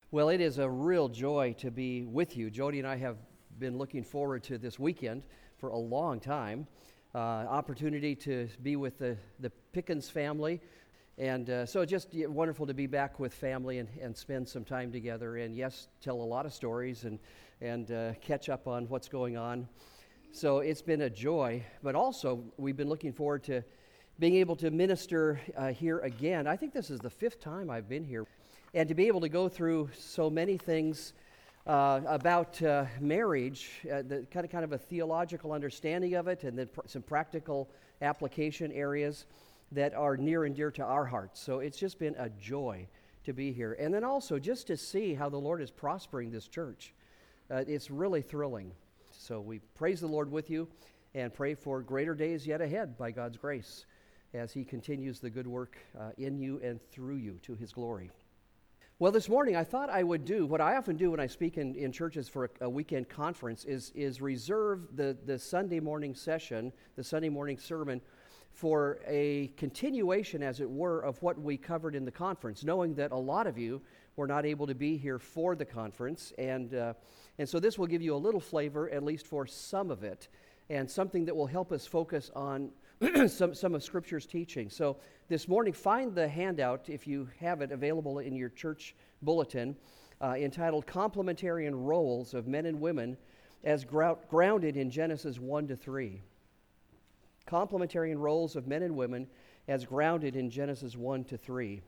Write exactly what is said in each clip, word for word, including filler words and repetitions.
Well, it is a real joy to be with you. Jody and I have been looking forward to this weekend for a long time. Uh, opportunity to be with the, the Pickens family. And uh, so just yeah, wonderful to be back with family and, and spend some time together. And yes, tell a lot of stories and, and uh, catch up on what's going on. So it's been a joy. But also, we've been looking forward to being able to minister uh, here again. I think this is the fifth time I've been here. And to be able to go through so many things uh, about uh, marriage, uh, the kind of kind of a theological understanding of it, and then pr- some practical application areas that are near and dear to our hearts. So it's just been a joy to be here. And then also just to see how the Lord is prospering this church. Uh, it's really thrilling. So we praise the Lord with you and pray for greater days yet ahead by God's grace as He continues the good work uh, in you and through you to His glory. Well, this morning I thought I would do what I often do when I speak in, in churches for a, a weekend conference is, is reserve the, the Sunday morning session, the Sunday morning sermon, for a continuation, as it were, of what we covered in the conference, knowing that a lot of you were not able to be here for the conference. And, uh, and so this will give you a little flavor, at least for some of it, and something that will help us focus on some, some of Scripture's teaching. So this morning, find the handout, if you have it available in your church bulletin, uh, entitled Complementarian Roles of Men and Women as grou- Grounded in Genesis one to three. Complementarian Roles of Men and Women as Grounded in Genesis one to three.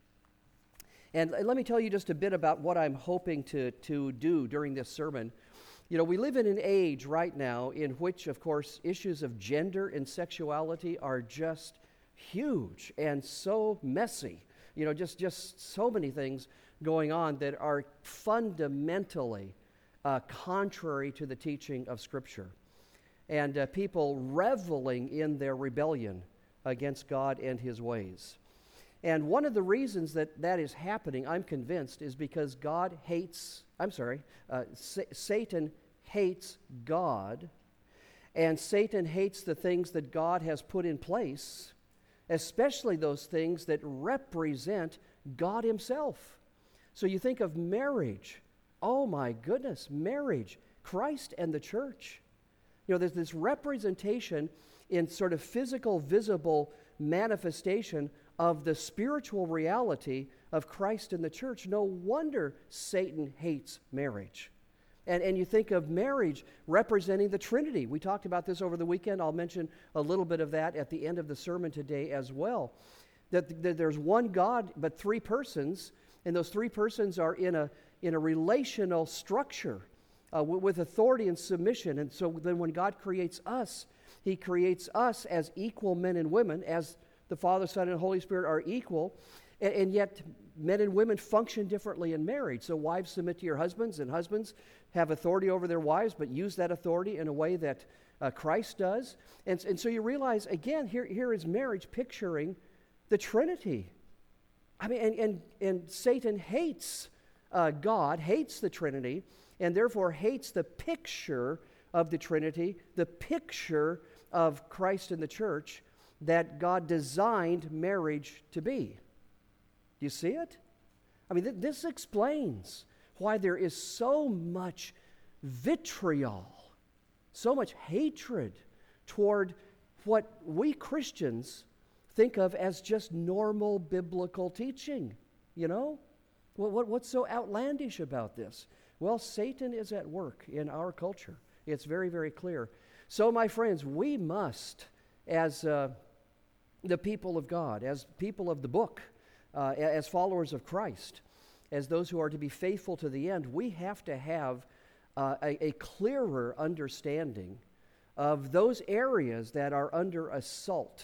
And let me tell you just a bit about what I'm hoping to, to do during this sermon. You know, we live in an age right now in which, of course, issues of gender and sexuality are just huge and so messy. You know, just, just so many things going on that are fundamentally uh, contrary to the teaching of Scripture. And uh, people reveling in their rebellion against God and His ways. And one of the reasons that that is happening, I'm convinced, is because God hates, I'm sorry, uh, Sa- Satan hates God, and Satan hates the things that God has put in place, especially those things that represent God Himself. So you think of marriage. Oh my goodness, marriage, Christ and the church. You know, there's this representation in sort of physical, visible manifestation of the spiritual reality of Christ and the church. No wonder Satan hates marriage. And, and you think of marriage representing the Trinity. We talked about this over the weekend. I'll mention a little bit of that at the end of the sermon today as well. That, that there's one God, but three persons, and those three persons are in a, in a relational structure uh, with authority and submission. And so then when God creates us, He creates us as equal men and women, as the Father, Son, and Holy Spirit are equal, and, and yet men and women function differently in marriage. So wives submit to your husbands, and husbands have authority over their wives, but use that authority in a way that uh, Christ does. And, and so you realize, again, here, here is marriage picturing the Trinity. I mean, and, and, and Satan hates uh, God, hates the Trinity, and therefore hates the picture of the Trinity, the picture of Christ and the church that God designed marriage to be. Do you see it? I mean, th- this explains why there is so much vitriol, so much hatred toward what we Christians think of as just normal biblical teaching. You know? What, what, what's so outlandish about this? Well, Satan is at work in our culture. It's very, very clear. So, my friends, we must, as uh, the people of God, as people of the book, uh, as followers of Christ, as those who are to be faithful to the end, we have to have uh, a, a clearer understanding of those areas that are under assault,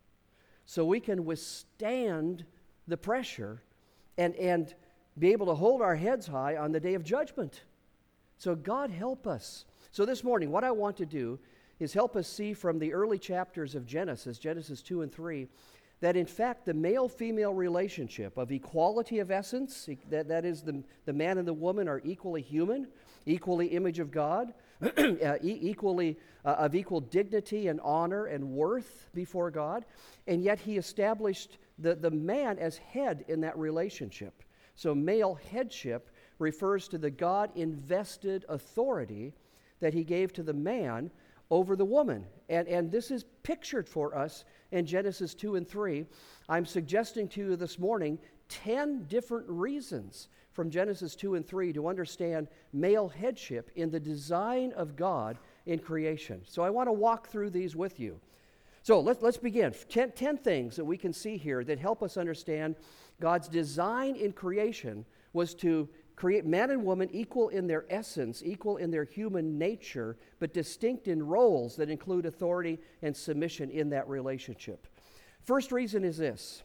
so we can withstand the pressure and, and be able to hold our heads high on the day of judgment. So God help us. So this morning, what I want to do is help us see from the early chapters of Genesis, Genesis two and three, that in fact the male-female relationship of equality of essence, that, that is the, the man and the woman are equally human, equally image of God, uh, e- equally uh, of equal dignity and honor and worth before God, and yet He established the, the man as head in that relationship. So male headship refers to the God-invested authority that he gave to the man over the woman. And, and this is pictured for us in Genesis two and three. I'm suggesting to you this morning ten different reasons from Genesis two and three to understand male headship in the design of God in creation. So I want to walk through these with you. So let's, let's begin. Ten, ten things that we can see here that help us understand God's design in creation was to create man and woman equal in their essence, equal in their human nature, but distinct in roles that include authority and submission in that relationship. First reason is this.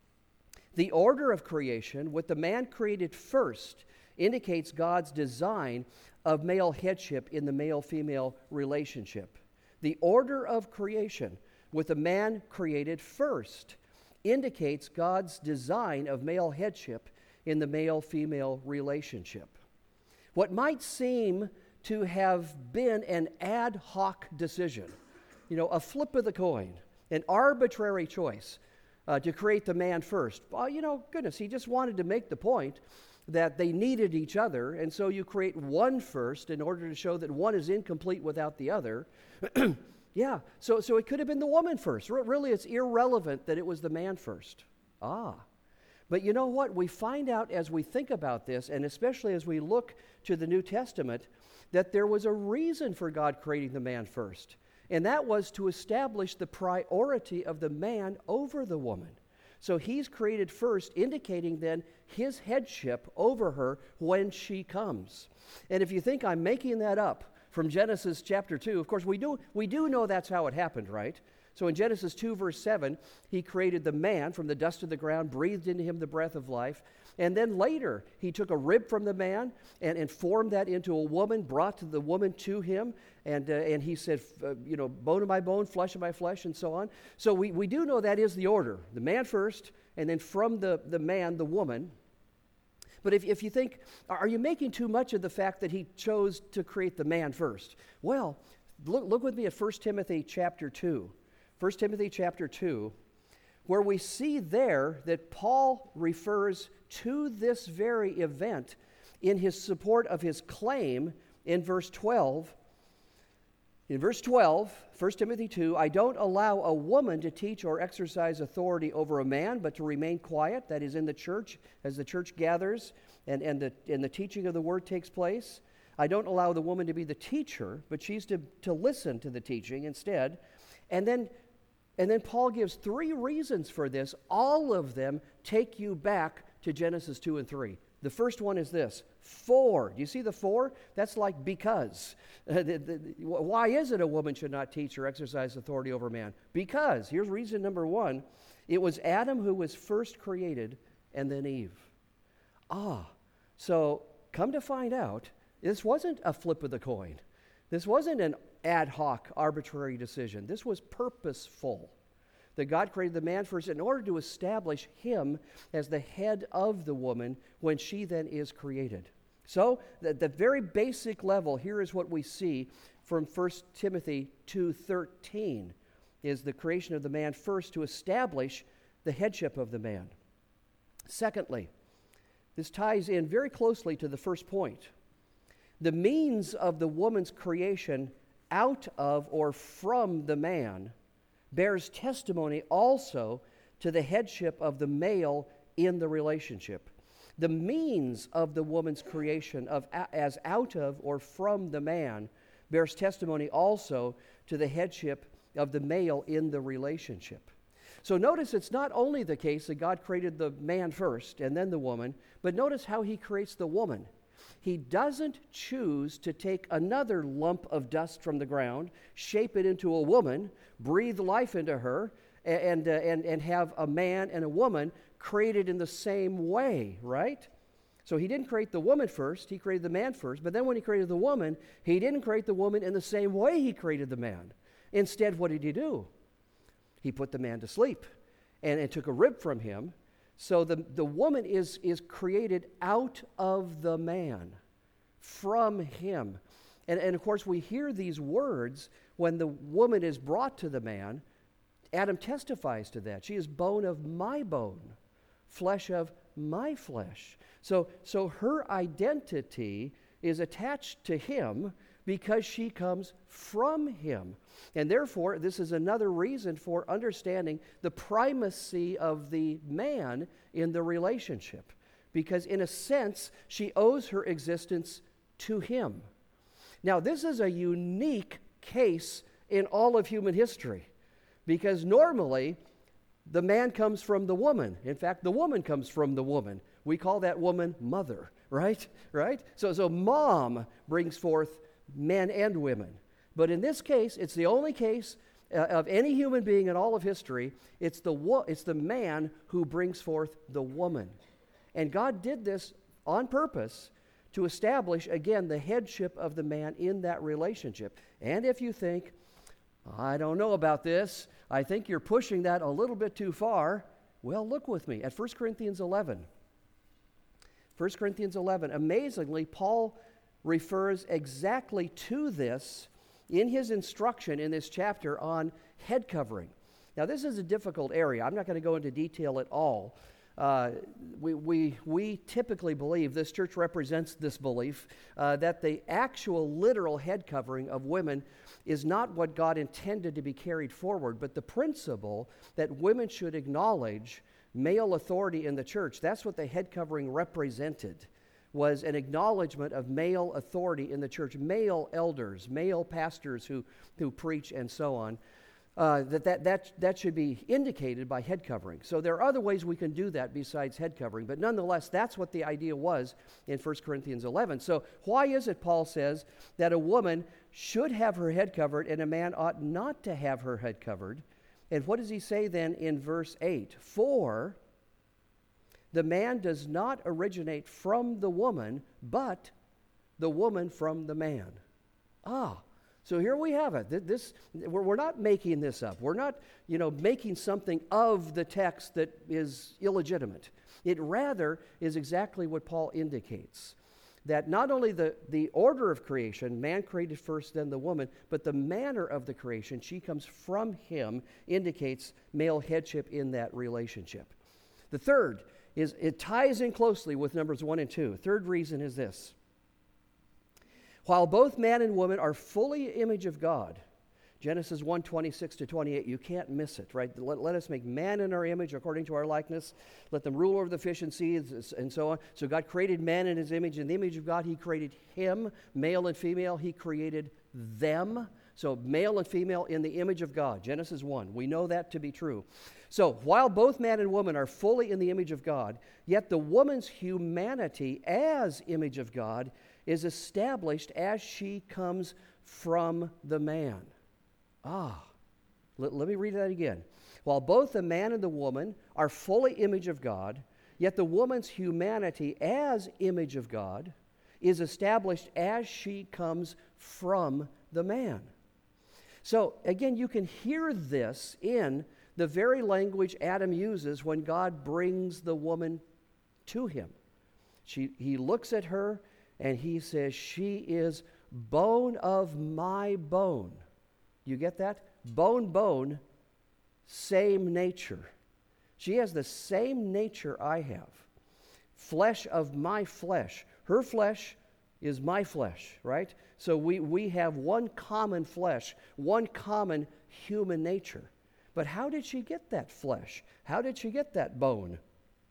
The order of creation, with the man created first, indicates God's design of male headship in the male-female relationship. The order of creation, with the man created first, indicates God's design of male headship in the male-female relationship. What might seem to have been an ad hoc decision, you know, a flip of the coin, an arbitrary choice uh, to create the man first. Well, you know, goodness, he just wanted to make the point that they needed each other, and so you create one first in order to show that one is incomplete without the other. Yeah, so, so it could have been the woman first. R- really, it's irrelevant that it was the man first. Ah. But you know what? We find out as we think about this, and especially as we look to the New Testament, that there was a reason for God creating the man first. And that was to establish the priority of the man over the woman. So he's created first, indicating then his headship over her when she comes. And if you think I'm making that up from Genesis chapter two, of course we do, we do know that's how it happened, right? So in Genesis two, verse seven, he created the man from the dust of the ground, breathed into him the breath of life. And then later, he took a rib from the man and, and formed that into a woman, brought the woman to him. And, uh, and he said, uh, you know, bone of my bone, flesh of my flesh, and so on. So we, we do know that is the order. The man first, and then from the, the man, the woman. But if, if you think, are you making too much of the fact that he chose to create the man first? Well, look, look with me at First Timothy chapter two. First Timothy chapter two, where we see there that Paul refers to this very event in his support of his claim in verse twelve. In verse twelve, First Timothy two, I don't allow a woman to teach or exercise authority over a man, but to remain quiet, that is in the church, as the church gathers and, and, the, and the teaching of the word takes place. I don't allow the woman to be the teacher, but she's to, to listen to the teaching instead. And then And then Paul gives three reasons for this. All of them take you back to Genesis two and three. The first one is this, for. Do you see the for? That's like because. Uh, the, the, why is it a woman should not teach or exercise authority over man? Because. Here's reason number one. It was Adam who was first created and then Eve. Ah, so come to find out, this wasn't a flip of the coin. This wasn't an ad hoc, arbitrary decision. This was purposeful. That God created the man first in order to establish him as the head of the woman when she then is created. So, at the very basic level, here is what we see from First Timothy two thirteen, is the creation of the man first to establish the headship of the man. Secondly, this ties in very closely to the first point. The means of the woman's creation out of or from the man bears testimony also to the headship of the male in the relationship. The means of the woman's creation of as out of or from the man bears testimony also to the headship of the male in the relationship. So notice it's not only the case that God created the man first and then the woman, but notice how he creates the woman. He doesn't choose to take another lump of dust from the ground, shape it into a woman, breathe life into her, and, uh, and, and have a man and a woman created in the same way, right? So he didn't create the woman first, he created the man first, but then when he created the woman, he didn't create the woman in the same way he created the man. Instead, what did he do? He put the man to sleep and, and took a rib from him. So the, the woman is, is created out of the man, from him. And, and of course, we hear these words when the woman is brought to the man. Adam testifies to that. She is bone of my bone, flesh of my flesh. So, so her identity is attached to him because she comes from him. And therefore, this is another reason for understanding the primacy of the man in the relationship. Because in a sense, she owes her existence to him. Now, this is a unique case in all of human history. Because normally, the man comes from the woman. In fact, the woman comes from the woman. We call that woman mother, right? Right? So, so mom brings forth men and women. But in this case, it's the only case uh, of any human being in all of history. It's the wo- it's the man who brings forth the woman. And God did this on purpose to establish, again, the headship of the man in that relationship. And if you think, I don't know about this, I think you're pushing that a little bit too far, well, look with me at First Corinthians eleven. First Corinthians eleven, amazingly, Paul refers exactly to this in his instruction in this chapter on head covering. Now, this is a difficult area. I'm not going to go into detail at all. Uh, we, we, we typically believe, this church represents this belief, uh, that the actual literal head covering of women is not what God intended to be carried forward, but the principle that women should acknowledge male authority in the church. That's what the head covering represented, was an acknowledgement of male authority in the church, male elders, male pastors who, who preach and so on. Uh, that, that, that, that should be indicated by head covering. So there are other ways we can do that besides head covering, but nonetheless, that's what the idea was in First Corinthians eleven. So why is it, Paul says, that a woman should have her head covered and a man ought not to have her head covered? And what does he say then in verse eight? For the man does not originate from the woman, but the woman from the man. Ah, so here we have it. This, we're, we're not making this up. We're not, you know, making something of the text that is illegitimate. It rather is exactly what Paul indicates. That not only the, the order of creation, man created first, then the woman, but the manner of the creation, she comes from him, indicates male headship in that relationship. The third is, it ties in closely with numbers one and two. Third reason is this. While both man and woman are fully image of God, Genesis one, twenty-six to twenty-eight, you can't miss it, right? Let, let us make man in our image according to our likeness. Let them rule over the fish and seas and so on. So God created man in his image. In the image of God, he created him, male and female. He created them. So male and female in the image of God. Genesis one. We know that to be true. So while both man and woman are fully in the image of God, yet the woman's humanity as image of God is established as she comes from the man. Ah, let, let me read that again. While both the man and the woman are fully image of God, yet the woman's humanity as image of God is established as she comes from the man. So again, you can hear this in the very language Adam uses when God brings the woman to him. She, he looks at her and he says, she is bone of my bone. You get that? Bone, bone, same nature. She has the same nature I have. Flesh of my flesh. Her flesh is my flesh, right? So we, we have one common flesh, one common human nature. But how did she get that flesh? How did she get that bone?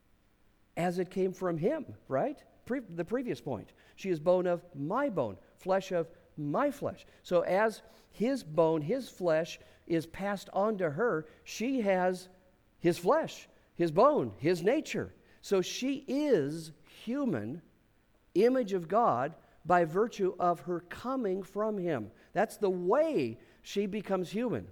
As it came from him, right? Pre- the previous point. She is bone of my bone, flesh of my flesh. So as his bone, his flesh is passed on to her, she has his flesh, his bone, his nature. So she is human, image of God, by virtue of her coming from him. That's the way she becomes human.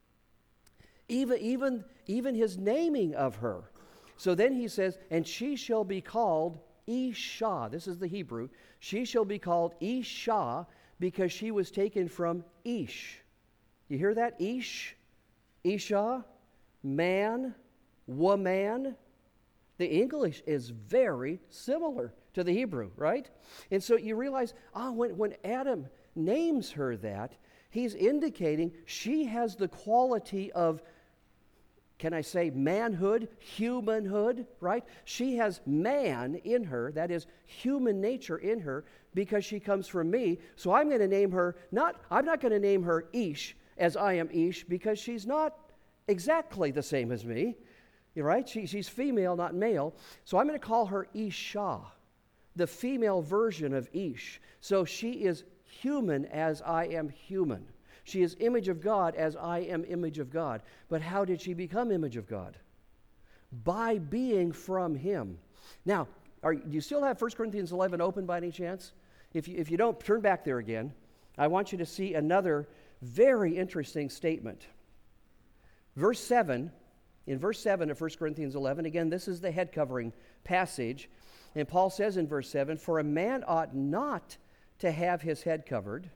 Even, even, even his naming of her. So then he says, and she shall be called Isha. This is the Hebrew. She shall be called Isha because she was taken from Ish. You hear that? Ish, Isha, man, woman. The English is very similar to the Hebrew, right? And so you realize, ah, when, when Adam names her that, he's indicating she has the quality of can I say manhood, humanhood, right? She has man in her, that is human nature in her, because she comes from me. So I'm going to name her, not, I'm not going to name her Ish as I am Ish, because she's not exactly the same as me, you're right? She, she's female, not male. So I'm going to call her Isha, the female version of Ish. So she is human as I am human. She is image of God as I am image of God. But how did she become image of God? By being from Him. Now, are, do you still have First Corinthians eleven open by any chance? If you, if you don't, turn back there again. I want you to see another very interesting statement. Verse seven, in verse seven of First Corinthians eleven, again, this is the head covering passage. And Paul says in verse seven, "For a man ought not to have his head covered."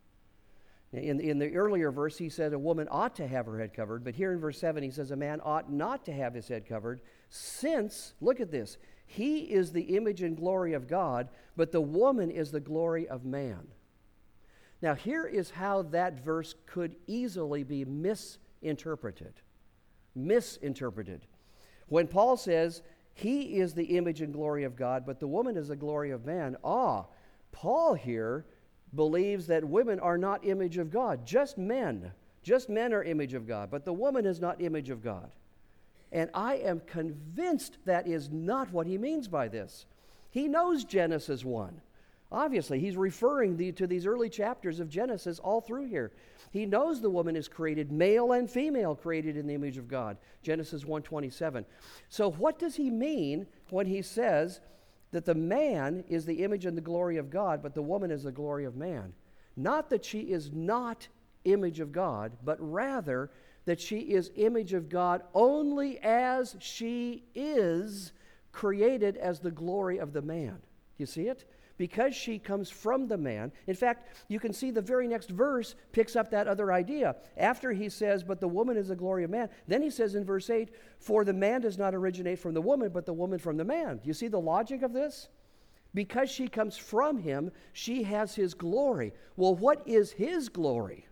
In, in the earlier verse, he said a woman ought to have her head covered. But here in verse seven, he says a man ought not to have his head covered, since, look at this, he is the image and glory of God, but the woman is the glory of man. Now, here is how that verse could easily be misinterpreted. Misinterpreted. When Paul says, he is the image and glory of God, but the woman is the glory of man, ah, Paul here believes that women are not image of God, just men. Just men are image of God, but the woman is not image of God. And I am convinced that is not what he means by this. He knows Genesis one. Obviously, he's referring the, to these early chapters of Genesis all through here. He knows the woman is created, male and female, created in the image of God. Genesis one twenty-seven. So what does he mean when he says that the man is the image and the glory of God, but the woman is the glory of man? Not that she is not image of God, but rather that she is image of God only as she is created as the glory of the man. You see it? Because she comes from the man. In fact, you can see the very next verse picks up that other idea. After he says, but the woman is the glory of man, then he says in verse eight, for the man does not originate from the woman, but the woman from the man. Do you see the logic of this? Because she comes from him, she has his glory. Well, what is his glory?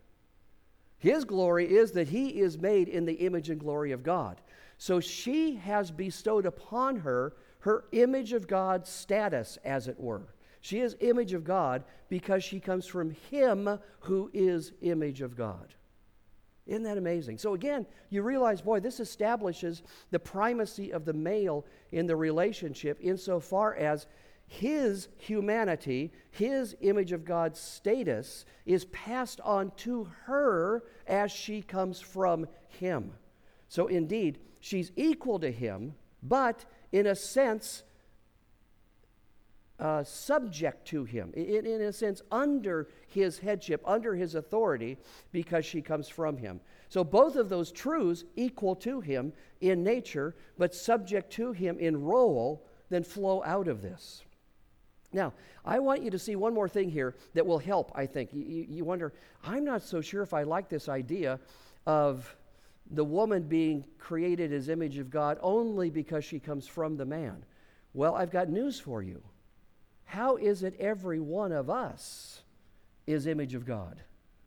His glory is that he is made in the image and glory of God. So she has bestowed upon her her image of God status, as it were. She is image of God because she comes from him who is image of God. Isn't that amazing? So again, you realize, boy, this establishes the primacy of the male in the relationship insofar as his humanity, his image of God's status is passed on to her as she comes from him. So indeed, she's equal to him, but in a sense, uh, subject to him, in, in a sense, under his headship, under his authority, because she comes from him. So both of those truths equal to him in nature, but subject to him in role, then flow out of this. Now, I want you to see one more thing here that will help, I think. You, you wonder, I'm not so sure if I like this idea of the woman being created as image of God only because she comes from the man. Well, I've got news for you. How is it every one of us is image of God?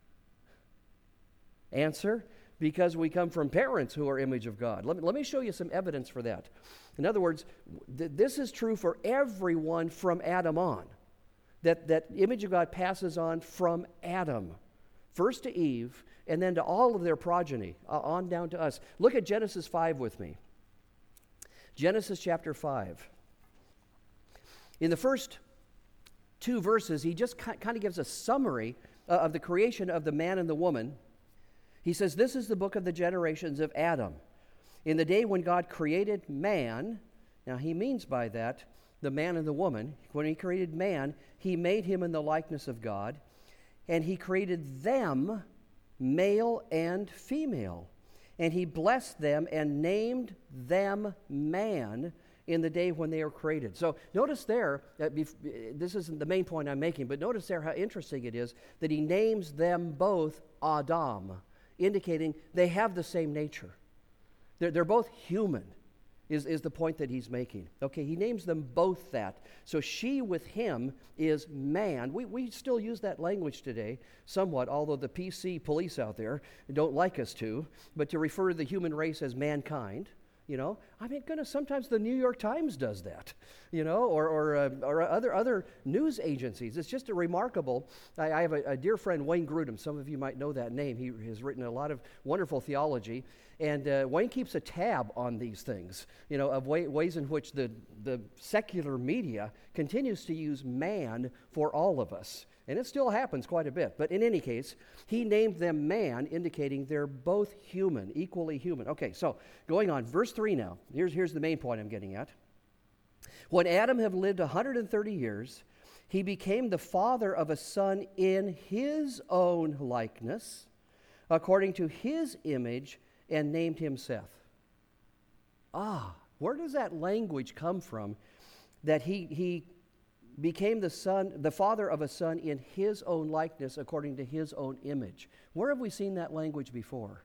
Answer, because we come from parents who are image of God. Let me, let me show you some evidence for that. In other words, th- this is true for everyone from Adam on. That, that image of God passes on from Adam, first to Eve, and then to all of their progeny, uh, on down to us. Look at Genesis five with me. Genesis chapter five. In the first two verses, he just ki- kind of gives a summary uh, of the creation of the man and the woman. He says, this is the book of the generations of Adam. In the day when God created man, now he means by that the man and the woman. When he created man, he made him in the likeness of God, and he created them, male and female. And he blessed them and named them man in the day when they were created. So notice there, that bef- this isn't the main point I'm making, but notice there how interesting it is that he names them both Adam, indicating they have the same nature. They're, they're both human. is, is the point that he's making. Okay, he names them both that. So she with him is man. We, we still use that language today somewhat, although the P C police out there don't like us to, but to refer to the human race as mankind. You know, I mean, goodness, sometimes the New York Times does that, you know, or or, uh, or other other news agencies. It's just a remarkable. I, I have a, a dear friend, Wayne Grudem. Some of you might know that name. He has written a lot of wonderful theology, and uh, Wayne keeps a tab on these things, you know, of way, ways in which the the secular media continues to use man for all of us. And it still happens quite a bit. But in any case, he named them man, indicating they're both human, equally human. Okay, so going on, verse three now. Here's, here's the main point I'm getting at. When Adam had lived one hundred thirty years, he became the father of a son in his own likeness, according to his image, and named him Seth. Ah, where does that language come from that he he became the son, the father of a son in his own likeness according to his own image? Where have we seen that language before?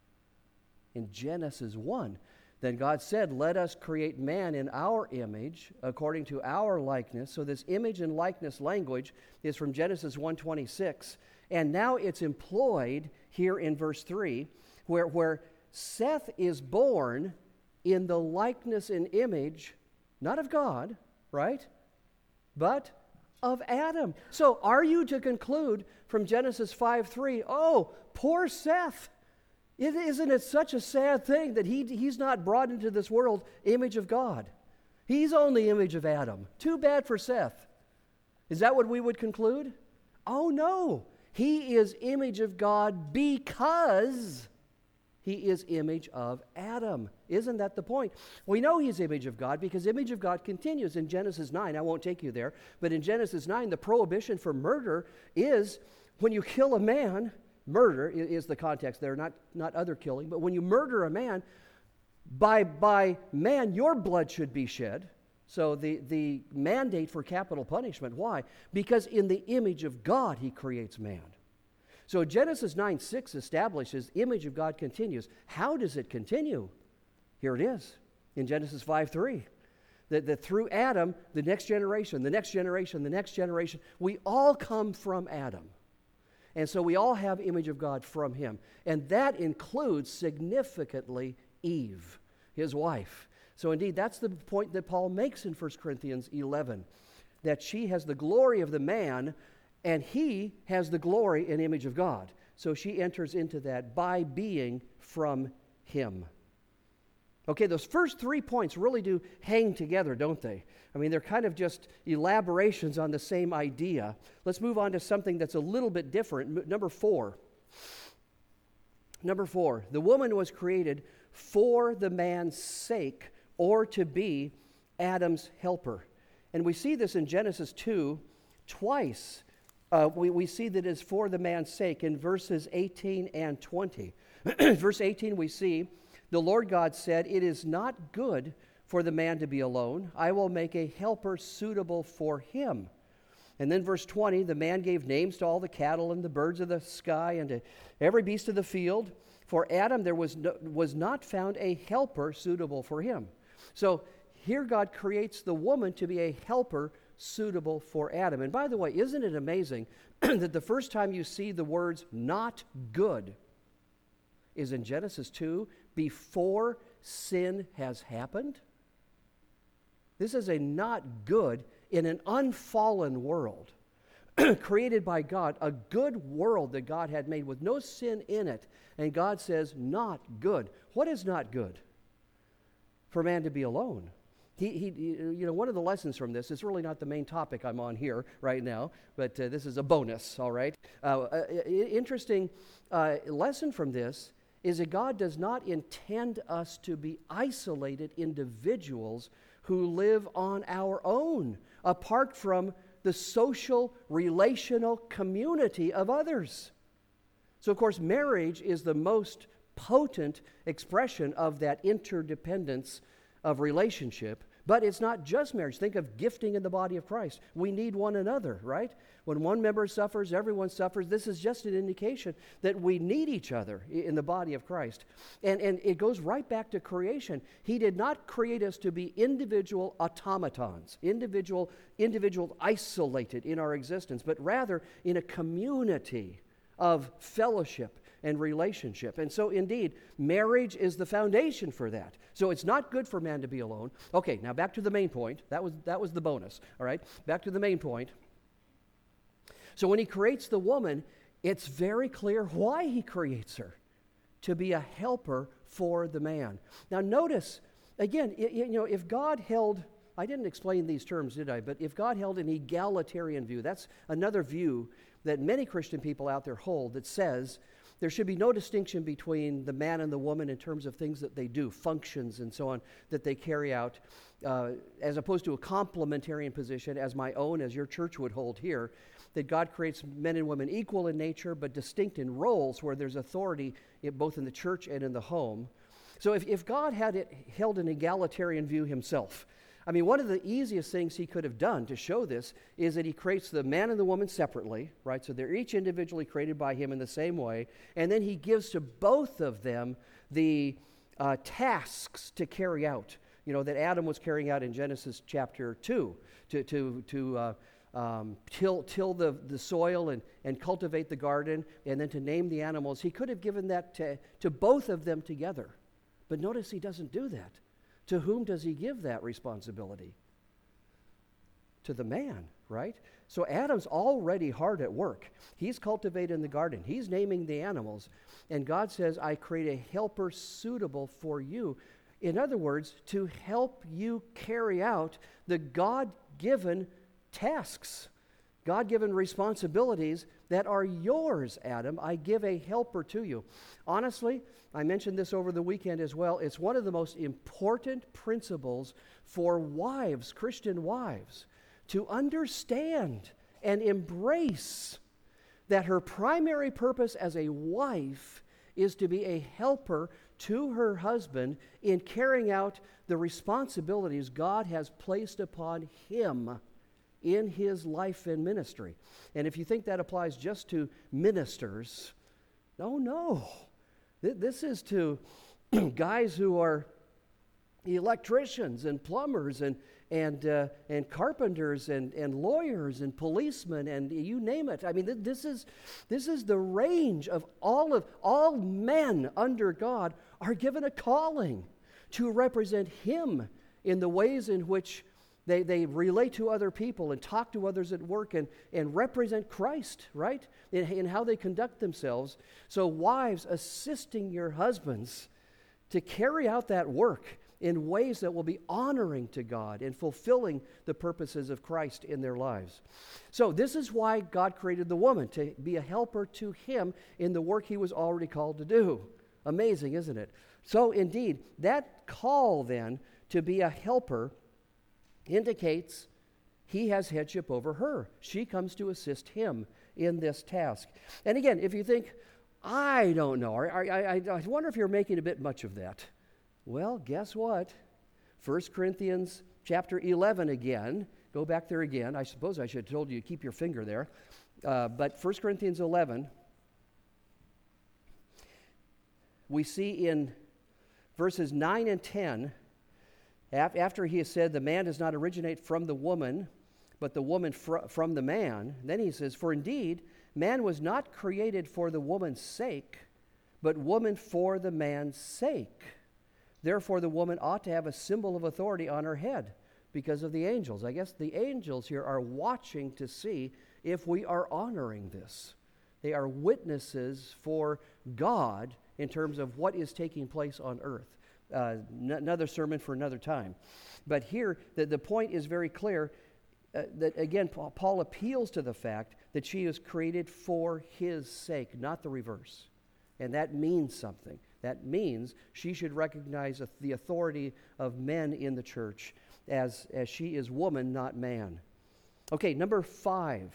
In Genesis one. Then God said, let us create man in our image according to our likeness. So this image and likeness language is from Genesis one twenty-six. And now it's employed here in verse three, where, where Seth is born in the likeness and image, not of God, right? But of Adam. So are you to conclude from Genesis five three, oh, poor Seth. It, isn't it such a sad thing that he, he's not brought into this world image of God? He's only image of Adam. Too bad for Seth. Is that what we would conclude? Oh, no. He is image of God because he is image of Adam. Isn't that the point? We know he's image of God because image of God continues in Genesis nine. I won't take you there, but in Genesis nine, the prohibition for murder is when you kill a man, murder is the context there, not, not other killing, but when you murder a man, by, by man, your blood should be shed. So the, the mandate for capital punishment. Why? Because in the image of God, he creates man. So Genesis nine six establishes image of God continues. How does it continue? Here it is in Genesis five three. That, that through Adam, the next generation, the next generation, the next generation, we all come from Adam. And so we all have image of God from him. And that includes significantly Eve, his wife. So indeed, that's the point that Paul makes in First Corinthians eleven, that she has the glory of the man, and he has the glory and image of God. So she enters into that by being from him. Okay, those first three points really do hang together, don't they? I mean, they're kind of just elaborations on the same idea. Let's move on to something that's a little bit different. M- number four. Number four, the woman was created for the man's sake or to be Adam's helper. And we see this in Genesis two twice. Uh, we, we see that it's for the man's sake in verses eighteen and twenty. Verse eighteen, we see, the Lord God said, it is not good for the man to be alone. I will make a helper suitable for him. And then verse twenty, the man gave names to all the cattle and the birds of the sky and to every beast of the field. For Adam there was, no, was not found a helper suitable for him. So here God creates the woman to be a helper suitable for Adam. And by the way, isn't it amazing that the first time you see the words not good is in Genesis two, before sin has happened? This is a not good in an unfallen world, created by God, a good world that God had made with no sin in it. And God says, not good. What is not good? For man to be alone. He, he, you know, one of the lessons from this, it's really not the main topic I'm on here right now, but uh, this is a bonus, all right? Uh, uh, interesting uh, lesson from this is that God does not intend us to be isolated individuals who live on our own, apart from the social, relational community of others. So, of course, marriage is the most potent expression of that interdependence of relationship But it's not just marriage. Think of gifting in the body of Christ. We need one another, right? When one member suffers, everyone suffers. This is just an indication that we need each other in the body of Christ. And, and it goes right back to creation. He did not create us to be individual automatons, individual, individual isolated in our existence, but rather in a community of fellowship and relationship. And so indeed, marriage is the foundation for that. So it's not good for man to be alone. Okay, now back to the main point. That was that was the bonus, all right? Back to the main point. So when he creates the woman, it's very clear why he creates her. To be a helper for the man. Now notice, again, you know, if God held, I didn't explain these terms, did I? But if God held an egalitarian view, that's another view that many Christian people out there hold that says there should be no distinction between the man and the woman in terms of things that they do, functions and so on, that they carry out, uh, as opposed to a complementarian position as my own, as your church would hold here, that God creates men and women equal in nature but distinct in roles where there's authority in, both in the church and in the home. So if, if God had it, held an egalitarian view himself, I mean, one of the easiest things he could have done to show this is that he creates the man and the woman separately, right? So they're each individually created by him in the same way. And then he gives to both of them the uh, tasks to carry out, you know, that Adam was carrying out in Genesis chapter two, to, to, to uh, um, till, till the, the soil and, and cultivate the garden, and then to name the animals. He could have given that to, to both of them together. But notice he doesn't do that. To whom does he give that responsibility? To the man, right? So Adam's already hard at work. He's cultivating the garden. He's naming the animals. And God says, I create a helper suitable for you. In other words, to help you carry out the God-given tasks, God-given responsibilities that are yours, Adam. I give a helper to you. Honestly, I mentioned this over the weekend as well. It's one of the most important principles for wives, Christian wives, to understand and embrace that her primary purpose as a wife is to be a helper to her husband in carrying out the responsibilities God has placed upon him in his life and ministry. And if you think that applies just to ministers, no, no. This is to guys who are electricians and plumbers and and uh, and carpenters and, and lawyers and policemen and you name it. I mean, th- this is this is the range of all of all men under God are given a calling to represent Him in the ways in which They, they relate to other people and talk to others at work and, and represent Christ, right, in, in how they conduct themselves. So wives, assisting your husbands to carry out that work in ways that will be honoring to God and fulfilling the purposes of Christ in their lives. So this is why God created the woman, to be a helper to him in the work he was already called to do. Amazing, isn't it? So indeed, that call then to be a helper indicates he has headship over her. She comes to assist him in this task. And again, if you think, I don't know, I, I, I wonder if you're making a bit much of that. Well, guess what? First Corinthians chapter eleven again. Go back there again. I suppose I should have told you to keep your finger there. Uh, but First Corinthians eleven, we see in verses nine and ten, after he has said the man does not originate from the woman, but the woman fr- from the man, then he says, for indeed, man was not created for the woman's sake, but woman for the man's sake. Therefore, the woman ought to have a symbol of authority on her head because of the angels. I guess the angels here are watching to see if we are honoring this. They are witnesses for God in terms of what is taking place on earth. Uh, n- another sermon for another time. But here, the, the point is very clear uh, that, again, Paul, Paul appeals to the fact that she was created for his sake, not the reverse. And that means something. That means she should recognize the authority of men in the church as, as she is woman, not man. Okay, number five.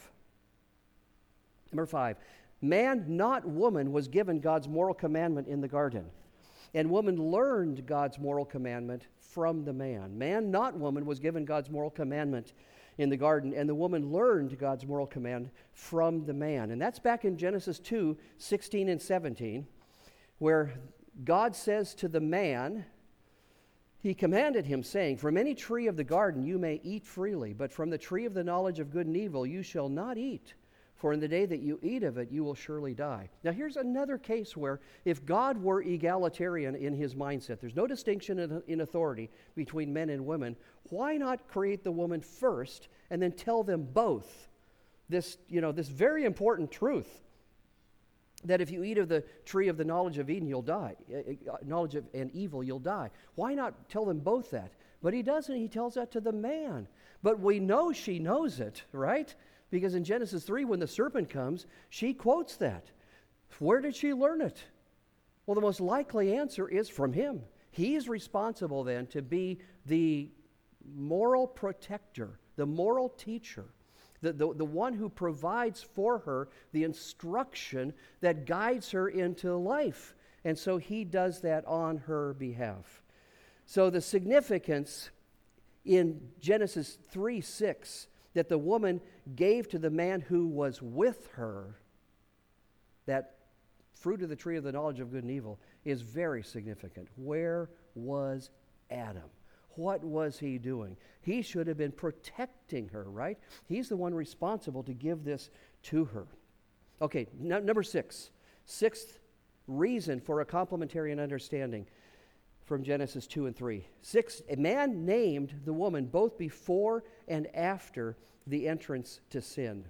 Number five. Man, not woman, was given God's moral commandment in the garden. And woman learned God's moral commandment from the man. Man, not woman, was given God's moral commandment in the garden, and the woman learned God's moral command from the man. And that's back in Genesis two, sixteen and seventeen, where God says to the man, He commanded him, saying, "From any tree of the garden you may eat freely, but from the tree of the knowledge of good and evil you shall not eat. For in the day that you eat of it, you will surely die." Now here's another case where if God were egalitarian in his mindset, there's no distinction in, in authority between men and women, why not create the woman first and then tell them both this, you know, this very important truth that if you eat of the tree of the knowledge of Eden, you'll die. Uh, knowledge of and evil, you'll die. Why not tell them both that? But he doesn't. He tells that to the man. But we know she knows it, right? Because in Genesis three, when the serpent comes, she quotes that. Where did she learn it? Well, the most likely answer is from him. He's responsible then to be the moral protector, the moral teacher, the, the, the one who provides for her the instruction that guides her into life. And so he does that on her behalf. So the significance in Genesis three six that the woman gave to the man who was with her, that fruit of the tree of the knowledge of good and evil, is very significant. Where was Adam? What was he doing? He should have been protecting her, right? He's the one responsible to give this to her. Okay, n- number six. Sixth reason for a complementarian understanding from Genesis two and three. Six, a man named the woman both before and after the entrance to sin.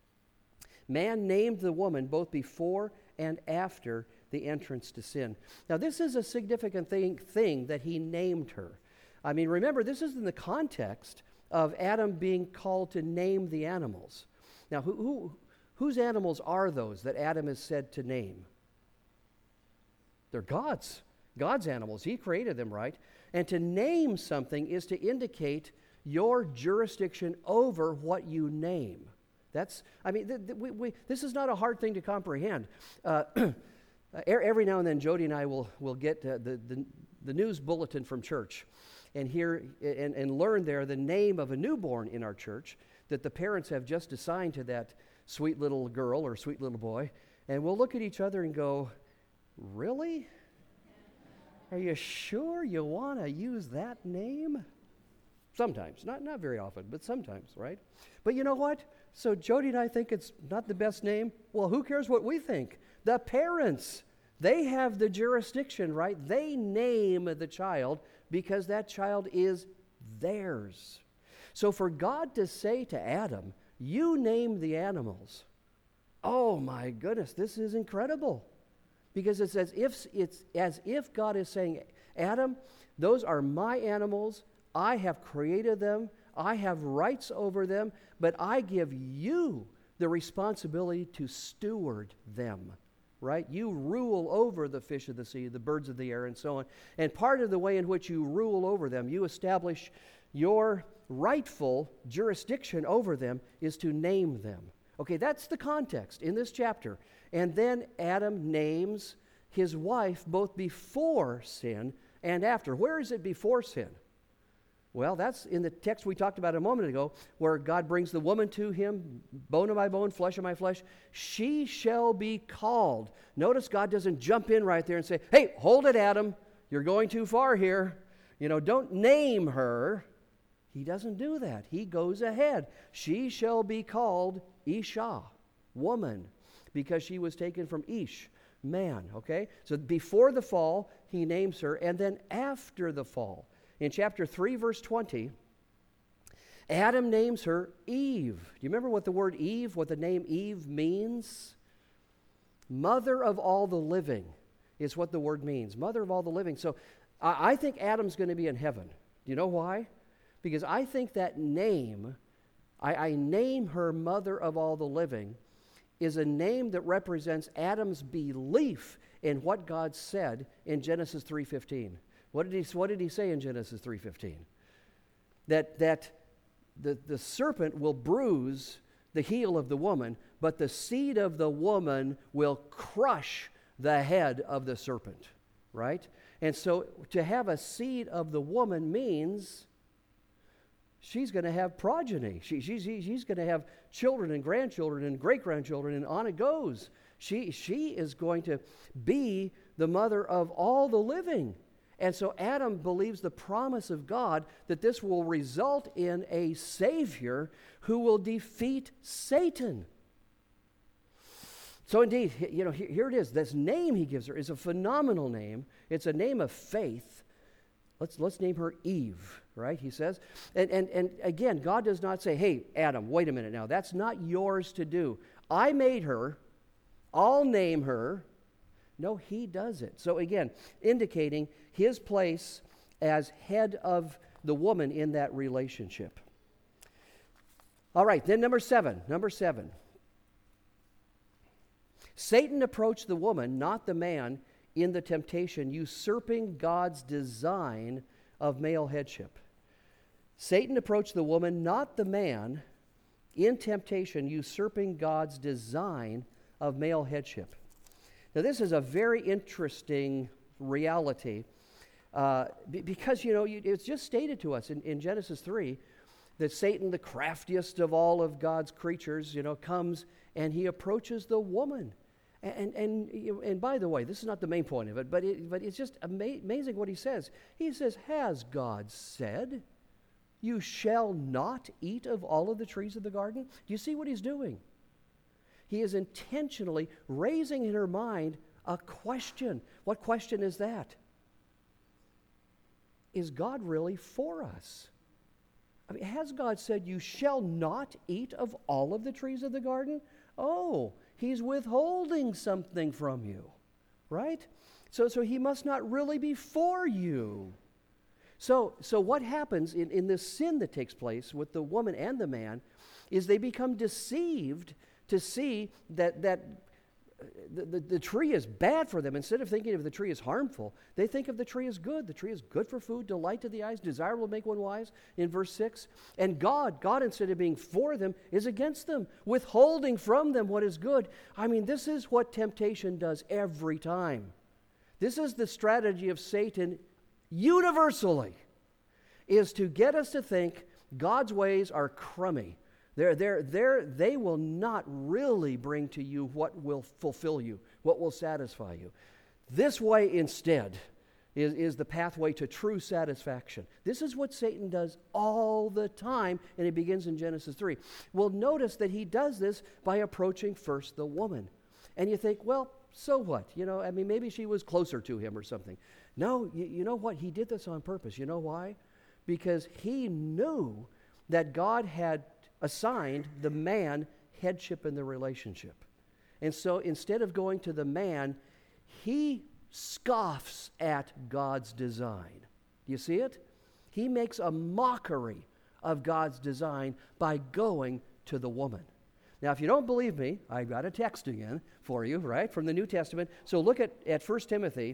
Man named the woman both before and after the entrance to sin. Now, this is a significant thing, thing that he named her. I mean, remember, this is in the context of Adam being called to name the animals. Now, who, who, whose animals are those that Adam is said to name? They're God's. God's animals. He created them, right? And to name something is to indicate your jurisdiction over what you name. That's, I mean, th- th- we, we, this is not a hard thing to comprehend. Uh, every now and then, Jody and I will, will get uh, the, the, the news bulletin from church and hear and, and learn there the name of a newborn in our church that the parents have just assigned to that sweet little girl or sweet little boy. And we'll look at each other and go, really? Are you sure you want to use that name? Sometimes, not, not very often, but sometimes, right? But you know what? So Jody and I think it's not the best name. Well, who cares what we think? The parents, they have the jurisdiction, right? They name the child because that child is theirs. So for God to say to Adam, you name the animals, oh my goodness, this is incredible. Because it's as if it's as if God is saying, Adam, those are my animals. I have created them. I have rights over them, but I give you the responsibility to steward them, right? You rule over the fish of the sea, the birds of the air, and so on. And part of the way in which you rule over them, you establish your rightful jurisdiction over them is to name them. Okay, that's the context in this chapter. And then Adam names his wife both before sin and after. Where is it before sin? Well, that's in the text we talked about a moment ago, where God brings the woman to him, bone of my bone, flesh of my flesh. She shall be called. Notice God doesn't jump in right there and say, hey, hold it, Adam. You're going too far here. You know, don't name her. He doesn't do that. He goes ahead. She shall be called Isha, woman, because she was taken from Ish, man, okay? So before the fall, he names her, and then after the fall, in chapter three, verse twenty, Adam names her Eve. Do you remember what the word Eve, what the name Eve means? Mother of all the living is what the word means, mother of all the living. So I, I think Adam's going to be in heaven. Do you know why? Because I think that name, I, I name her mother of all the living, is a name that represents Adam's belief in what God said in Genesis three fifteen. What did he, what did he say in Genesis three fifteen? That, that the, the serpent will bruise the heel of the woman, but the seed of the woman will crush the head of the serpent, right? And so to have a seed of the woman means she's going to have progeny. She, she's she's going to have children and grandchildren and great-grandchildren, and on it goes. She, she is going to be the mother of all the living. And so Adam believes the promise of God that this will result in a Savior who will defeat Satan. So indeed, you know, here it is. This name he gives her is a phenomenal name. It's a name of faith. Let's, let's name her Eve, right, he says. And, and, and again, God does not say, hey, Adam, wait a minute now. That's not yours to do. I made her. I'll name her. No, he does it. So again, indicating his place as head of the woman in that relationship. All right, then number seven. Number seven. Satan approached the woman, not the man, in the temptation, usurping God's design of male headship. Satan approached the woman, not the man, in temptation, usurping God's design of male headship. Now, this is a very interesting reality uh, b- because, you know, you, it's just stated to us in, in Genesis three that Satan, the craftiest of all of God's creatures, you know, comes and he approaches the woman. And, and, and, and by the way, this is not the main point of it, but, it, but it's just ama- amazing what he says. He says, has God said, you shall not eat of all of the trees of the garden? Do you see what he's doing? He is intentionally raising in her mind a question. What question is that? Is God really for us? I mean, has God said, you shall not eat of all of the trees of the garden? Oh, he's withholding something from you, right? So, so he must not really be for you. So, so what happens in, in this sin that takes place with the woman and the man is they become deceived to see that, that the, the, the tree is bad for them. Instead of thinking of the tree as harmful, they think of the tree as good. The tree is good for food, delight to the eyes, desirable to make one wise, in verse six. And God, God instead of being for them, is against them, withholding from them what is good. I mean, this is what temptation does every time. This is the strategy of Satan universally, is to get us to think God's ways are crummy. They're, they're, they're, they will not really bring to you what will fulfill you, what will satisfy you. This way instead is, is the pathway to true satisfaction. This is what Satan does all the time, and it begins in Genesis three. Well, notice that he does this by approaching first the woman. And you think, well, so what? You know, I mean, maybe she was closer to him or something. No, you, you know what? He did this on purpose. You know why? Because he knew that God had assigned the man headship in the relationship. And so instead of going to the man, he scoffs at God's design. Do you see it? He makes a mockery of God's design by going to the woman. Now, if you don't believe me, I've got a text again for you, right, from the New Testament. So look at, at First Timothy.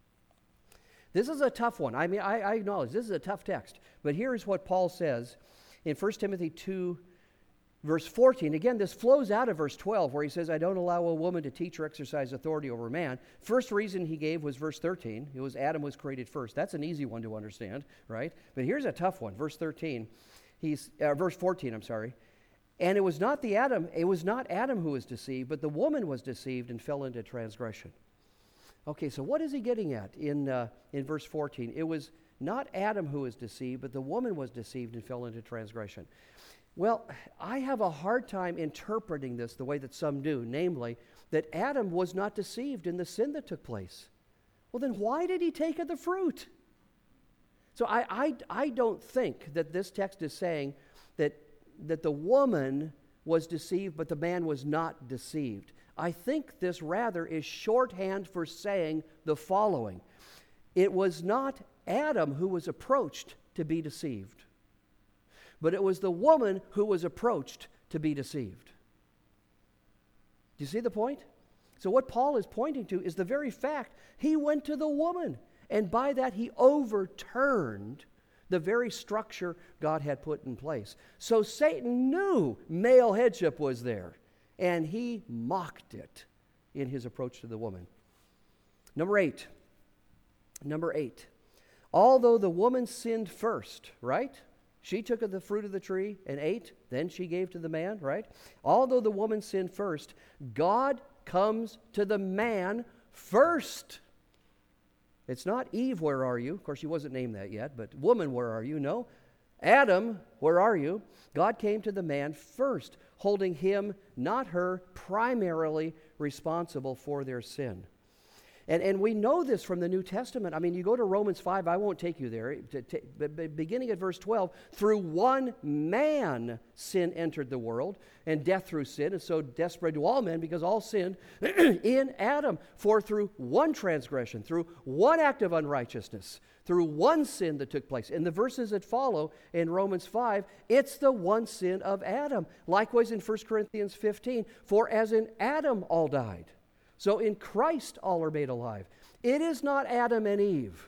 This is a tough one. I mean, I, I acknowledge this is a tough text. But here's what Paul says in First Timothy two, verse fourteen. Again, this flows out of verse twelve, where he says, I don't allow a woman to teach or exercise authority over a man. First reason he gave was verse thirteen. It was Adam was created first. That's an easy one to understand, right? But here's a tough one. Verse thirteen. He's uh, verse fourteen, I'm sorry. And it was not the Adam, it was not Adam who was deceived, but the woman was deceived and fell into transgression. Okay, so what is he getting at in uh, in verse fourteen? It was not Adam who was deceived, but the woman was deceived and fell into transgression. Well, I have a hard time interpreting this the way that some do, namely, that Adam was not deceived in the sin that took place. Well, then why did he take of the fruit? So I, I, I don't think that this text is saying that, that the woman was deceived, but the man was not deceived. I think this rather is shorthand for saying the following. It was not Adam who was approached to be deceived, but it was the woman who was approached to be deceived. Do you see the point? So what Paul is pointing to is the very fact he went to the woman, and by that he overturned the very structure God had put in place. So Satan knew male headship was there, and he mocked it in his approach to the woman. Number eight, Number eight, although the woman sinned first, right? She took of the fruit of the tree and ate, then she gave to the man, right? Although the woman sinned first, God comes to the man first. It's not Eve, where are you? Of course, she wasn't named that yet, but woman, where are you? No. Adam, where are you? God came to the man first, holding him, not her, primarily responsible for their sin. And, and we know this from the New Testament. I mean, you go to Romans five, I won't take you there. To, to, but beginning at verse twelve, through one man sin entered the world, and death through sin, and so death spread to all men because all sinned in Adam. For through one transgression, through one act of unrighteousness, through one sin that took place. In the verses that follow in Romans five, it's the one sin of Adam. Likewise in First Corinthians fifteen, for as in Adam all died, so in Christ all are made alive. It is not Adam and Eve.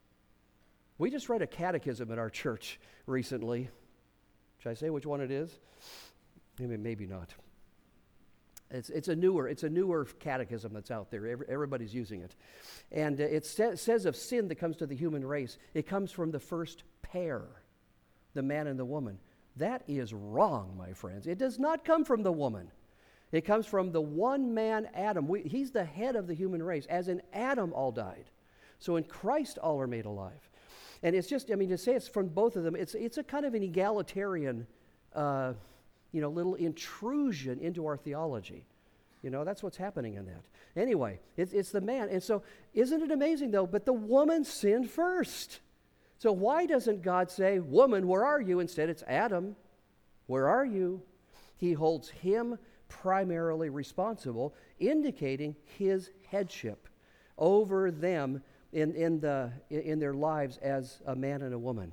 We just read a catechism at our church recently. Should I say which one it is? Maybe, maybe not. It's, it's a newer it's a newer catechism that's out there. Every, everybody's using it. And uh, it sa- says of sin that comes to the human race, it comes from the first pair, the man and the woman. That is wrong, my friends. It does not come from the woman. It comes from the one man, Adam. We, he's the head of the human race. As in Adam, all died. So in Christ, all are made alive. And it's just, I mean, to say it's from both of them, it's it's a kind of an egalitarian, uh, you know, little intrusion into our theology. You know, that's what's happening in that. Anyway, it's, it's the man. And so, isn't it amazing, though? But the woman sinned first. So why doesn't God say, woman, where are you? Instead, it's Adam, where are you? He holds him primarily responsible, indicating his headship over them in, in, the, in their lives as a man and a woman.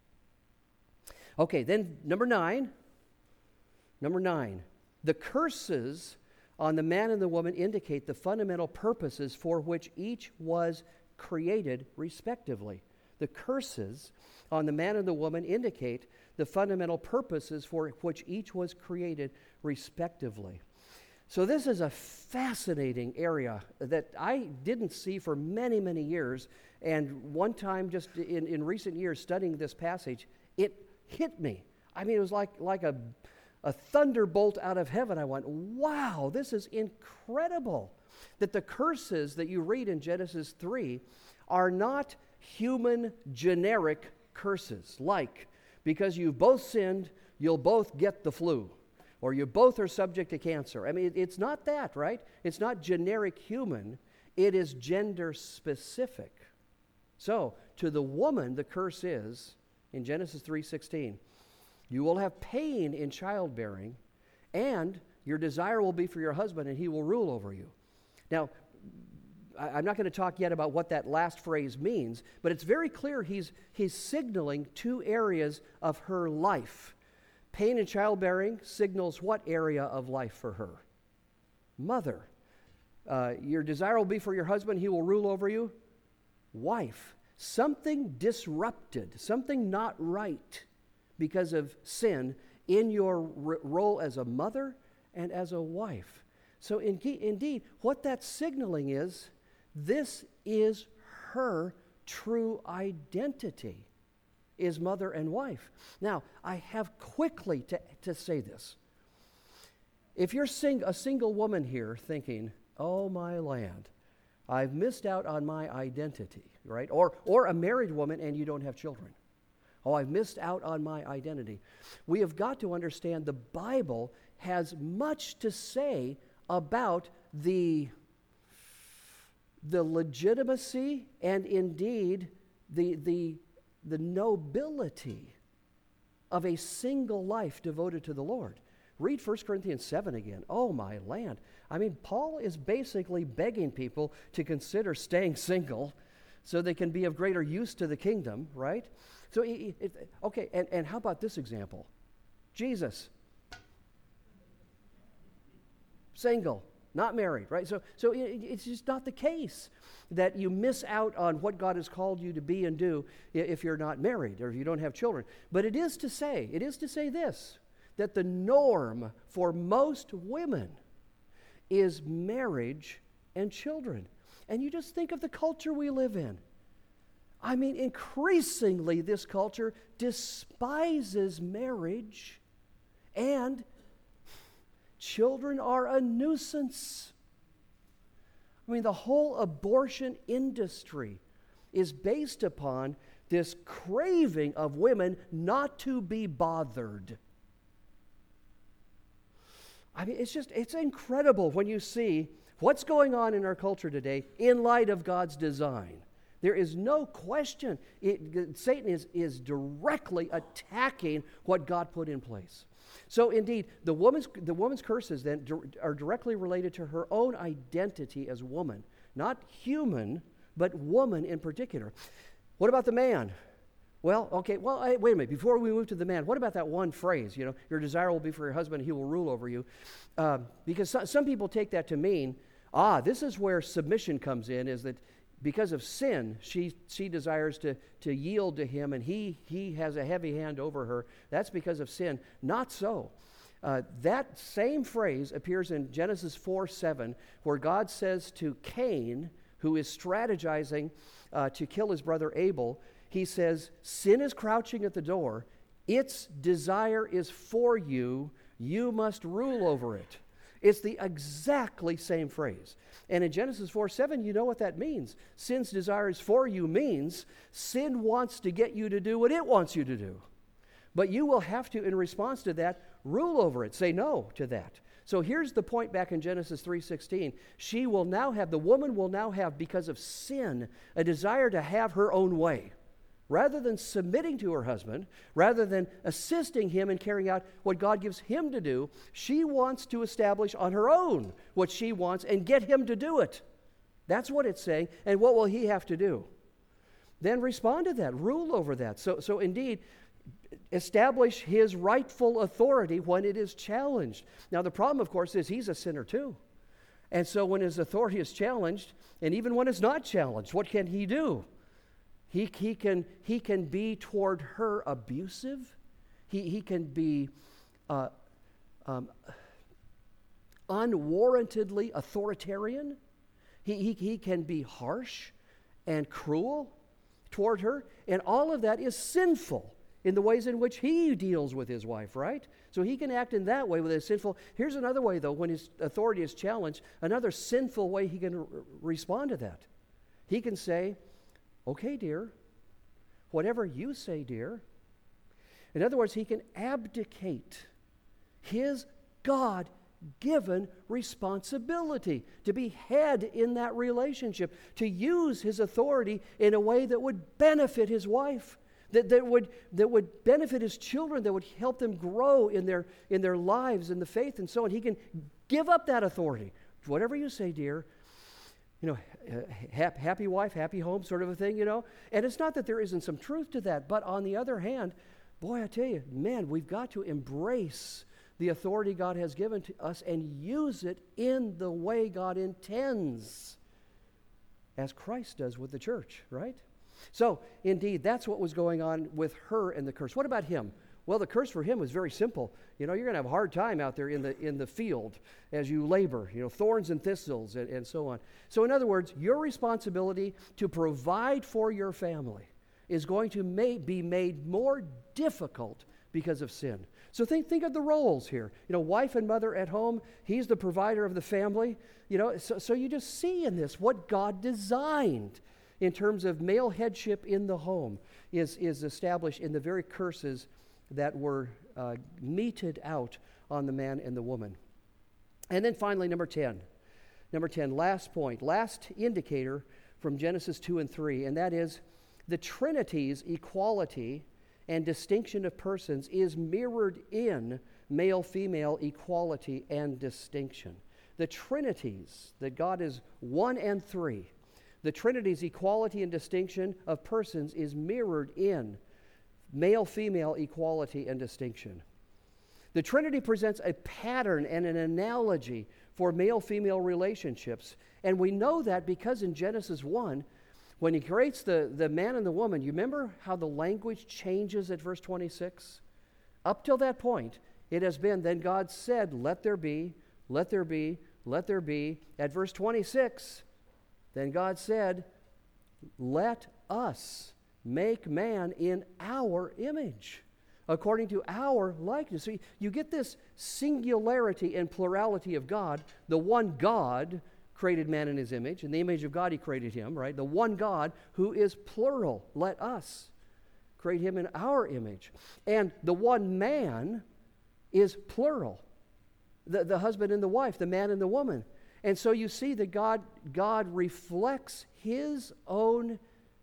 Okay, then number nine. Number nine. The curses on the man and the woman indicate the fundamental purposes for which each was created, respectively. The curses on the man and the woman indicate the fundamental purposes for which each was created, respectively. So this is a fascinating area that I didn't see for many, many years. And one time, just in, in recent years, studying this passage, it hit me. I mean, it was like, like a, a thunderbolt out of heaven. I went, wow, this is incredible. That the curses that you read in Genesis three are not human generic curses, like, because you've both sinned, you'll both get the flu, or you both are subject to cancer. I mean, it, it's not that, right? It's not generic human. It is gender specific. So, to the woman, the curse is, in Genesis three sixteen, you will have pain in childbearing, and your desire will be for your husband, and he will rule over you. Now, I'm not going to talk yet about what that last phrase means, but it's very clear he's, he's signaling two areas of her life. Pain in childbearing signals what area of life for her? Mother. Uh, your desire will be for your husband, he will rule over you. Wife. Something disrupted, something not right because of sin in your r- role as a mother and as a wife. So in, indeed, what that's signaling is, this is her true identity, is mother and wife. Now, I have quickly to, to say this. If you're sing, a single woman here thinking, oh my land, I've missed out on my identity, right? Or, or a married woman and you don't have children. Oh, I've missed out on my identity. We have got to understand the Bible has much to say about the the legitimacy and indeed the, the, the nobility of a single life devoted to the Lord. Read First Corinthians seven again. Oh, my land. I mean, Paul is basically begging people to consider staying single so they can be of greater use to the kingdom, right? So, it, it, okay, and, and how about this example? Jesus. Single. Not married, right? So, so it, it's just not the case that you miss out on what God has called you to be and do if you're not married or if you don't have children. But it is to say, it is to say this, that the norm for most women is marriage and children. And you just think of the culture we live in. I mean, increasingly this culture despises marriage, and children are a nuisance. I mean, the whole abortion industry is based upon this craving of women not to be bothered. I mean, it's just, it's incredible when you see what's going on in our culture today in light of God's design. There is no question it, Satan is, is directly attacking what God put in place. So indeed, the woman's, the woman's curses then are directly related to her own identity as woman. Not human, but woman in particular. What about the man? Well, okay, well, I, wait a minute. Before we move to the man, what about that one phrase, you know, your desire will be for your husband, he will rule over you? Uh, because so, some people take that to mean, ah, this is where submission comes in, is that because of sin, she she desires to, to yield to him, and he, he has a heavy hand over her. That's because of sin. Not so. Uh, that same phrase appears in Genesis four seven, where God says to Cain, who is strategizing uh, to kill his brother Abel, he says, sin is crouching at the door. Its desire is for you. You must rule over it. It's the exactly same phrase. And in Genesis four seven, you know what that means. Sin's desire is for you means sin wants to get you to do what it wants you to do. But you will have to, in response to that, rule over it. Say no to that. So here's the point back in Genesis three sixteen. She will now have, the woman will now have, because of sin, a desire to have her own way. Rather than submitting to her husband, rather than assisting him in carrying out what God gives him to do, she wants to establish on her own what she wants and get him to do it. That's what it's saying. And what will he have to do? Then respond to that, rule over that. So, so indeed, establish his rightful authority when it is challenged. Now, the problem, of course, is he's a sinner too. And so when his authority is challenged, and even when it's not challenged, what can he do? He, he, can, he can be toward her abusive. He, he can be uh, um, unwarrantedly authoritarian. He, he, he can be harsh and cruel toward her. And all of that is sinful in the ways in which he deals with his wife, right? So he can act in that way with his sinful. Here's another way, though, when his authority is challenged, another sinful way he can r- respond to that. He can say, okay, dear, whatever you say, dear. In other words, he can abdicate his God-given responsibility to be head in that relationship, to use his authority in a way that would benefit his wife, that, that, would, that would benefit his children, that would help them grow in their, in their lives, in the faith, and so on. He can give up that authority. Whatever you say, dear. You know, uh, happy wife, happy home sort of a thing, you know. And it's not that there isn't some truth to that, but on the other hand, boy, I tell you, man, we've got to embrace the authority God has given to us and use it in the way God intends, as Christ does with the church, right? So, indeed, that's what was going on with her and the curse. What about him? Well, the curse for him was very simple. You know, you're going to have a hard time out there in the in the field as you labor, you know, thorns and thistles and, and so on. So in other words, your responsibility to provide for your family is going to may, be made more difficult because of sin. So think think of the roles here. You know, wife and mother at home, he's the provider of the family. You know, so, so you just see in this what God designed in terms of male headship in the home is, is established in the very curses that were uh, meted out on the man and the woman. And then finally, number ten. Number ten, last point, last indicator from Genesis two and three, and that is the Trinity's equality and distinction of persons is mirrored in male-female equality and distinction. The Trinity's, that God is one and three, the Trinity's equality and distinction of persons is mirrored in male-female equality and distinction. The Trinity presents a pattern and an analogy for male-female relationships. And we know that because in Genesis one, when he creates the, the man and the woman, you remember how the language changes at verse twenty-six? Up till that point, it has been, then God said, let there be, let there be, let there be. At verse twenty-six, then God said, let us make man in our image, according to our likeness. So you get this singularity and plurality of God. The one God created man in his image. In the image of God he created him, right? The one God who is plural. Let us create him in our image. And the one man is plural. The, the husband and the wife, the man and the woman. And so you see that God, God reflects his own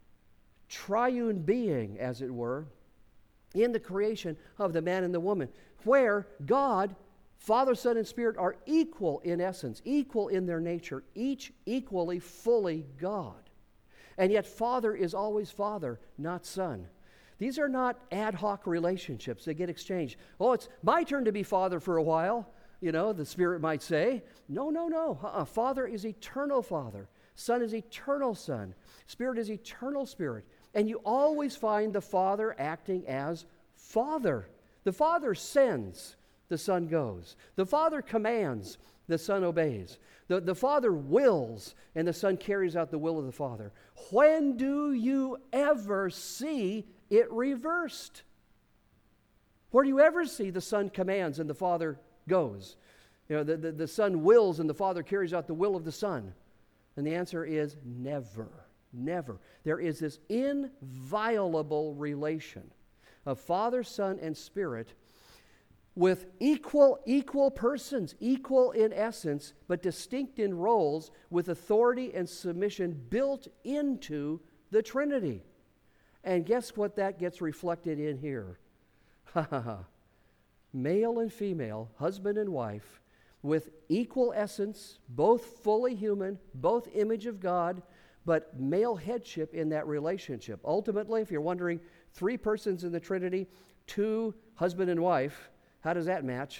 triune being, as it were, in the creation of the man and the woman, where God, Father, Son, and Spirit are equal in essence, equal in their nature, each equally, fully God. And yet Father is always Father, not Son. These are not ad hoc relationships that get exchanged. Oh, it's my turn to be Father for a while, you know, the Spirit might say. No, no, no. Uh-uh. Father is eternal Father. Son is eternal Son. Spirit is eternal Spirit. And you always find the Father acting as Father. The Father sends, the Son goes. The Father commands, the Son obeys. The, the Father wills, and the Son carries out the will of the Father. When do you ever see it reversed? Where do you ever see the Son commands and the Father goes? You know, the, the, the Son wills and the Father carries out the will of the Son. And the answer is never, never. There is this inviolable relation of Father, Son, and Spirit with equal, equal persons, equal in essence, but distinct in roles, with authority and submission built into the Trinity. And guess what that gets reflected in here? Ha ha ha. Male and female, husband and wife, with equal essence, both fully human, both image of God, but male headship in that relationship. Ultimately, if you're wondering, three persons in the Trinity, two husband and wife, how does that match?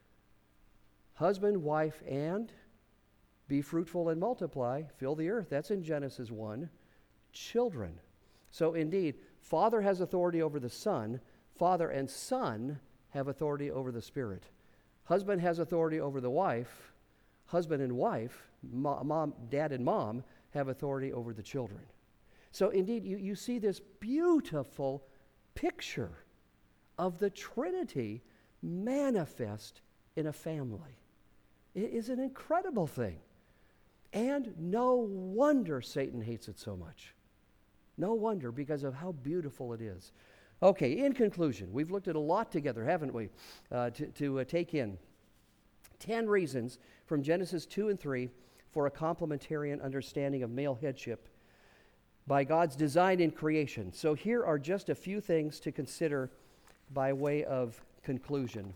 Husband, wife, and be fruitful and multiply, fill the earth. That's in Genesis one. Children. So indeed, Father has authority over the Son. Father and Son have authority over the Spirit. Husband has authority over the wife. Husband and wife, mom, dad and mom, have authority over the children. So indeed, you, you see this beautiful picture of the Trinity manifest in a family. It is an incredible thing. And no wonder Satan hates it so much. No wonder, because of how beautiful it is. Okay, in conclusion, we've looked at a lot together, haven't we, uh, to, to uh, take in ten reasons from Genesis two and three for a complementarian understanding of male headship by God's design in creation. So here are just a few things to consider by way of conclusion.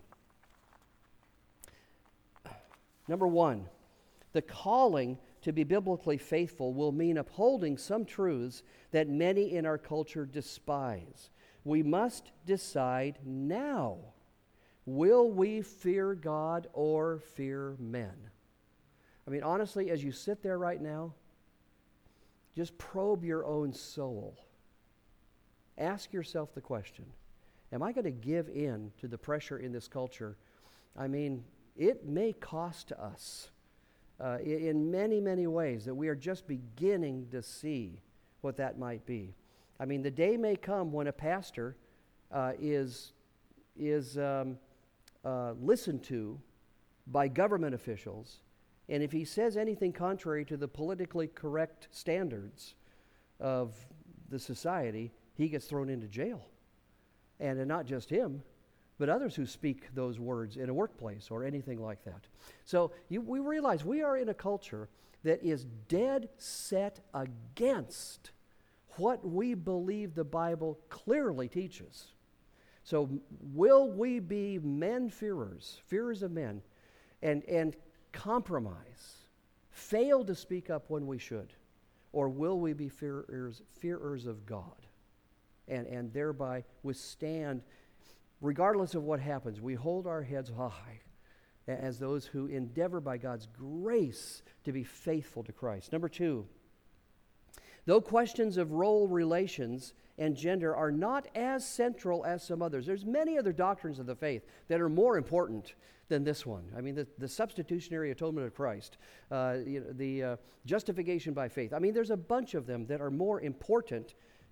Number one, the calling to be biblically faithful will mean upholding some truths that many in our culture despise. We must decide now, will we fear God or fear men? I mean, honestly, as you sit there right now, just probe your own soul. Ask yourself the question, am I going to give in to the pressure in this culture? I mean, it may cost us uh, in many, many ways that we are just beginning to see what that might be. I mean, the day may come when a pastor uh, is, is um, uh, listened to by government officials, and if he says anything contrary to the politically correct standards of the society, he gets thrown into jail. And, and not just him, but others who speak those words in a workplace or anything like that. So you, we realize we are in a culture that is dead set against what we believe the Bible clearly teaches. So will we be men-fearers, fearers of men, and, and compromise, fail to speak up when we should? Or will we be fearers, fearers of God, and, and thereby withstand, regardless of what happens, we hold our heads high as those who endeavor by God's grace to be faithful to Christ. Number two, though questions of role relations and gender are not as central as some others, there's many other doctrines of the faith that are more important than this one. I mean, the, the substitutionary atonement of Christ, uh, you know, the uh, justification by faith. I mean, there's a bunch of them that are more important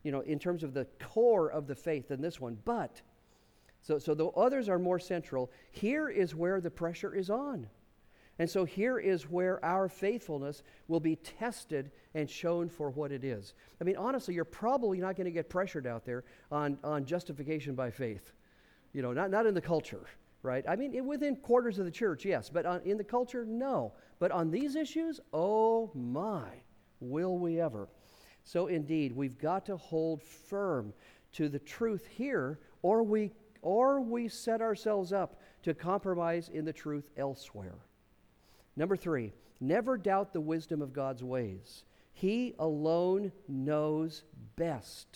you know, in terms of the core of the faith than this one. But, so, so the others are more central. Here is where the pressure is on. And so here is where our faithfulness will be tested and shown for what it is. I mean, honestly, you're probably not going to get pressured out there on, on justification by faith. You know, not, not in the culture, right? I mean, within quarters of the church, yes, but on, in the culture, no. But on these issues, oh my, will we ever. So indeed, we've got to hold firm to the truth here, or we, or we set ourselves up to compromise in the truth elsewhere. Number three, never doubt the wisdom of God's ways. He alone knows best.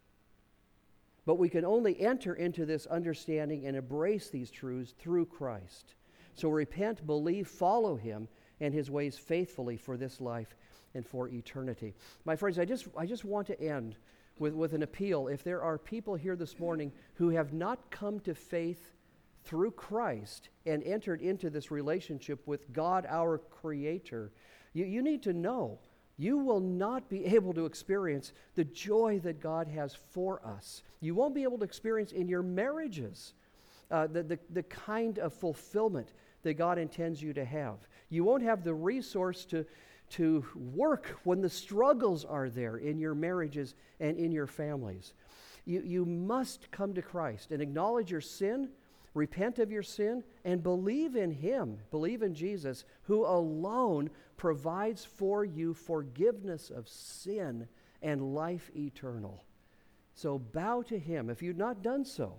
But we can only enter into this understanding and embrace these truths through Christ. So repent, believe, follow Him and His ways faithfully for this life and for eternity. My friends, I just, I just want to end with, with an appeal. If there are people here this morning who have not come to faith through Christ and entered into this relationship with God, our Creator, you, you need to know you will not be able to experience the joy that God has for us. You won't be able to experience in your marriages uh, the, the, the kind of fulfillment that God intends you to have. You won't have the resource to, to work when the struggles are there in your marriages and in your families. You, you must come to Christ and acknowledge your sin, repent of your sin, and believe in Him, believe in Jesus, who alone provides for you forgiveness of sin and life eternal. So bow to Him. If you've not done so,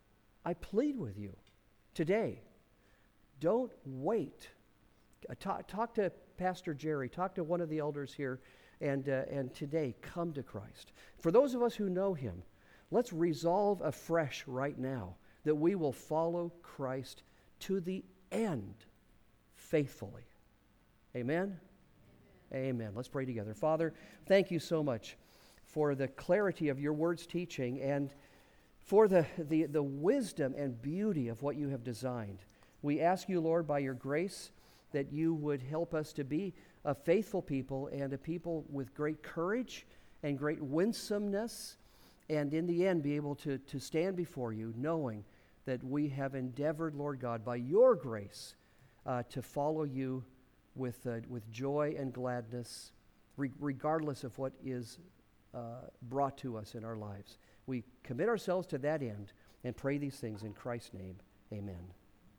I plead with you today, don't wait. Talk, talk to Pastor Jerry, talk to one of the elders here, and, uh, and today come to Christ. For those of us who know Him, let's resolve afresh right now that we will follow Christ to the end faithfully. Amen? Amen? Amen. Let's pray together. Father, thank you so much for the clarity of your word's teaching and for the, the, the wisdom and beauty of what you have designed. We ask you, Lord, by your grace, that you would help us to be a faithful people and a people with great courage and great winsomeness, and in the end be able to, to stand before you knowing that we have endeavored, Lord God, by your grace uh, to follow you with, uh, with joy and gladness, re- regardless of what is uh, brought to us in our lives. We commit ourselves to that end and pray these things in Christ's name. Amen.